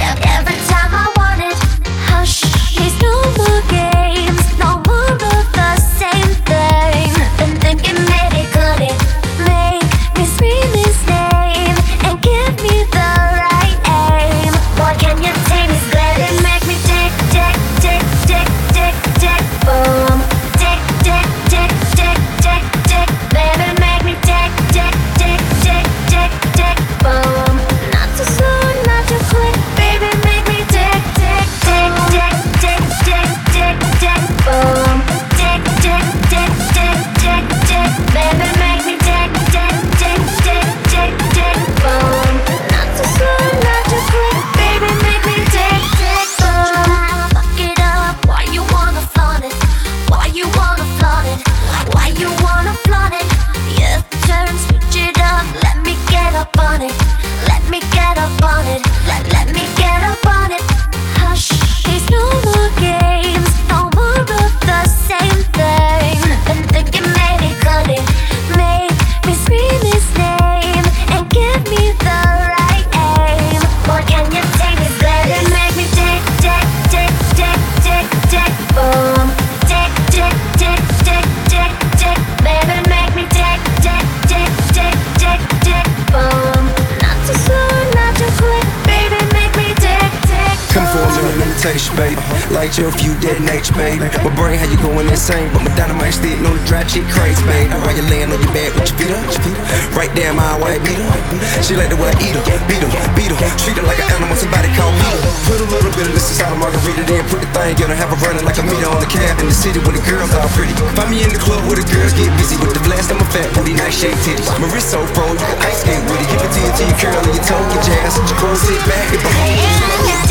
Every time I want it, hush, please no more games, no more of the same thing. Been thinking maybe could it make me scream his name and give me the right aim? Boy, can you take me square and make me tick, tick, tick, tick, tick, tick, boom. Tick, tick, tick, tick, tick, tick, baby, make me tick, tick, tick, tick, tick, tick, boom. Not too slow, not too quick, baby, make me tick, tick, tick, tick, tick, tick, tick, tick, boom. Tick, tick, tick, tick, tick, tick, baby, make me tick, tick, tick, tick, tick, tick, boom. Not too slow, not too quick, baby, make me tick, tick, boom. Fuck it up, why you wanna flaunt it? Why you wanna flaunt it? Why you wanna flaunt it? Yeah, turn, switch it up, let me get up on it. Let me get up on it. Let me get up on it. Hush, please no more games, no more of the same thing. Been thinking maybe could it make me scream his name and give me the right aim? Boy, can you take me square and make me tick, tick, tick, tick, tick, tick, boom. Tick, tick, tick, tick, tick, tick, baby, make me tick, tick, tick, tick, tick, tick, boom. Not too slow, not too quick, baby, make me tick, tick, Come for a boom. little limitation, baby. Light your few detonate, baby. My brain, how you going insane? But my dynamite stick, know the dry chick crazy, baby. While you laying on your bed with your feet up, right there, my white beater. She like the way I eat her, beat her, beat her. Treat her like an animal, somebody call me her. Put a little bit of this inside a margarita, then put the thing in her, have her running like a meter on the cab in the city where the girls all pretty. Find me in the club where the girls get busy with the blast on my fat booty, nice shaped titties. My wrist so frozen, you can ice skate with it. Give it to you till you curl and your toe get jazz. Your clothes sit back and behold.